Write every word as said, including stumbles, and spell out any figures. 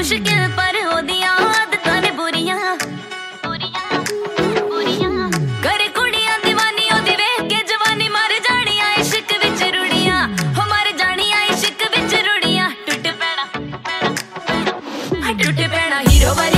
मुश्किल पर ओदियां आदतां ने बुरियां करे कुड़ियां दीवानी ओदी वेख के जवानी मर जानियां इश्क विच रुड़ियां हो मर जानियां इश्क विच रुड़ियां टुट पैना टुट पैना हीरो वाली